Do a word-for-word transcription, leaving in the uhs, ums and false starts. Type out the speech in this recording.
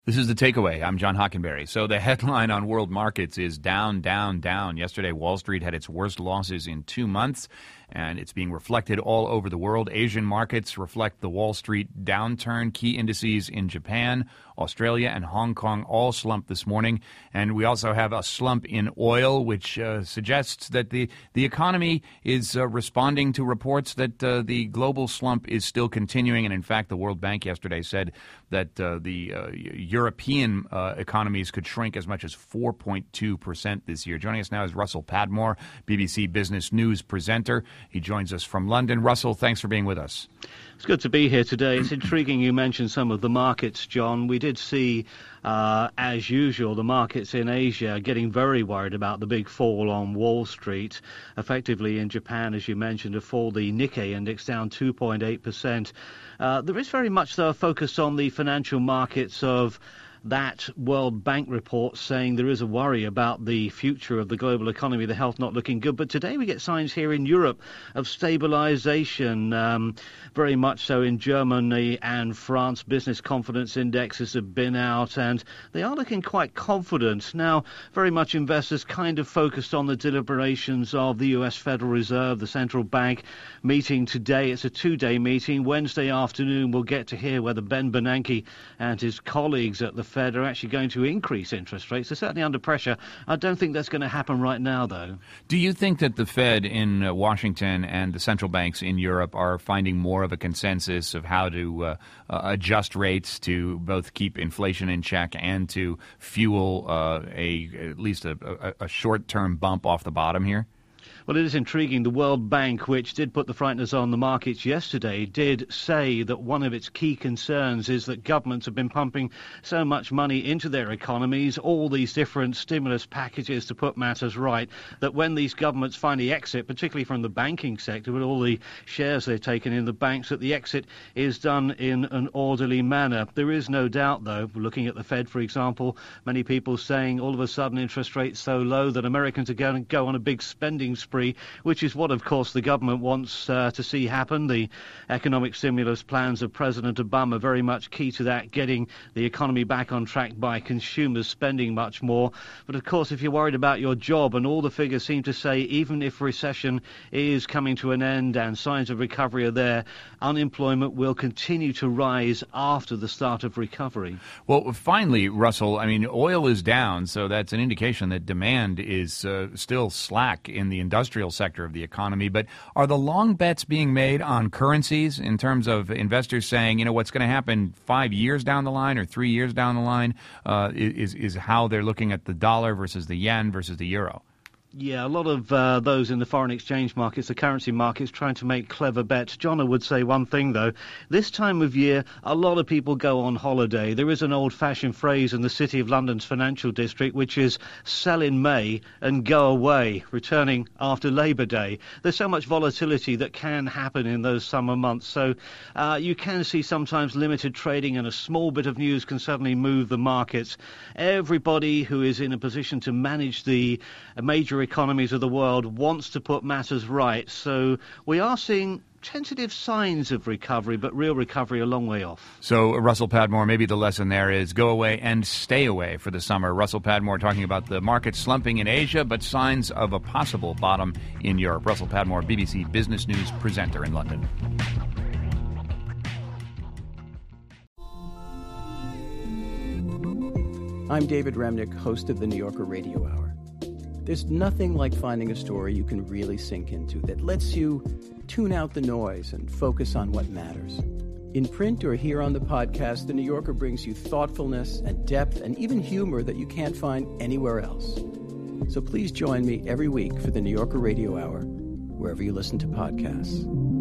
This is The Takeaway. I'm John Hockenberry. So the headline on world markets is down, down, down. Yesterday, Wall Street had its worst losses in two months, and it's being reflected all over the world. Asian markets reflect the Wall Street downturn. Key indices in Japan, Australia, and Hong Kong all slumped this morning. And we also have a slump in oil, which uh, suggests that the, the economy is uh, responding to reports that uh, the global slump is still continuing. And in fact, the World Bank yesterday said that uh, the uh, European uh, economies could shrink as much as four point two percent this year. Joining us now is Russell Padmore, B B C Business News presenter. He joins us from London. Russell, thanks for being with us. It's good to be here today. It's intriguing you mentioned some of the markets, John. We did see, uh, as usual, the markets in Asia getting very worried about the big fall on Wall Street. Effectively, in Japan, as you mentioned, a fall, the Nikkei index down two point eight percent. Uh, there is very much, though, a focus on the financial markets of that World Bank report saying there is a worry about the future of the global economy, the health not looking good. But today we get signs here in Europe of stabilisation, um, very much so in Germany and France. Business confidence indexes have been out and they are looking quite confident. Now, very much investors kind of focused on the deliberations of the U S Federal Reserve, the central bank meeting today. It's a two-day meeting. Wednesday afternoon we'll get to hear whether Ben Bernanke and his colleagues at the Fed are actually going to increase interest rates. They're certainly under pressure. I don't think that's going to happen right now, though. Do you think that the Fed in uh, Washington and the central banks in Europe are finding more of a consensus of how to uh, uh, adjust rates to both keep inflation in check and to fuel uh, a at least a, a, a short-term bump off the bottom here? Well, it is intriguing. The World Bank, which did put the frighteners on the markets yesterday, did say that one of its key concerns is that governments have been pumping so much money into their economies, all these different stimulus packages to put matters right, that when these governments finally exit, particularly from the banking sector, with all the shares they've taken in the banks, that the exit is done in an orderly manner. There is no doubt, though, looking at the Fed, for example, many people saying all of a sudden interest rates so low that Americans are going to go on a big spending spree, which is what, of course, the government wants uh, to see happen. The economic stimulus plans of President Obama are very much key to that, getting the economy back on track by consumers spending much more. But, of course, if you're worried about your job, and all the figures seem to say even if recession is coming to an end and signs of recovery are there, unemployment will continue to rise after the start of recovery. Well, finally, Russell, I mean, oil is down, so that's an indication that demand is uh, still slack in the industrial industrial sector of the economy. But are the long bets being made on currencies in terms of investors saying, you know, what's going to happen five years down the line or three years down the line uh, is, is how they're looking at the dollar versus the yen versus the euro? Yeah, a lot of uh, those in the foreign exchange markets, the currency markets, trying to make clever bets. John, I would say one thing, though. This time of year, a lot of people go on holiday. There is an old-fashioned phrase in the City of London's financial district, which is sell in May and go away, returning after Labour Day. There's so much volatility that can happen in those summer months. So uh, you can see sometimes limited trading, and a small bit of news can suddenly move the markets. Everybody who is in a position to manage the major economies of the world wants to put matters right. So we are seeing tentative signs of recovery, but real recovery a long way off. So, Russell Padmore, maybe the lesson there is go away and stay away for the summer. Russell Padmore talking about the market slumping in Asia, but signs of a possible bottom in Europe. Russell Padmore, B B C Business News presenter in London. I'm David Remnick, host of the New Yorker Radio Hour. There's nothing like finding a story you can really sink into that lets you tune out the noise and focus on what matters. In print or here on the podcast, The New Yorker brings you thoughtfulness and depth and even humor that you can't find anywhere else. So please join me every week for The New Yorker Radio Hour, wherever you listen to podcasts.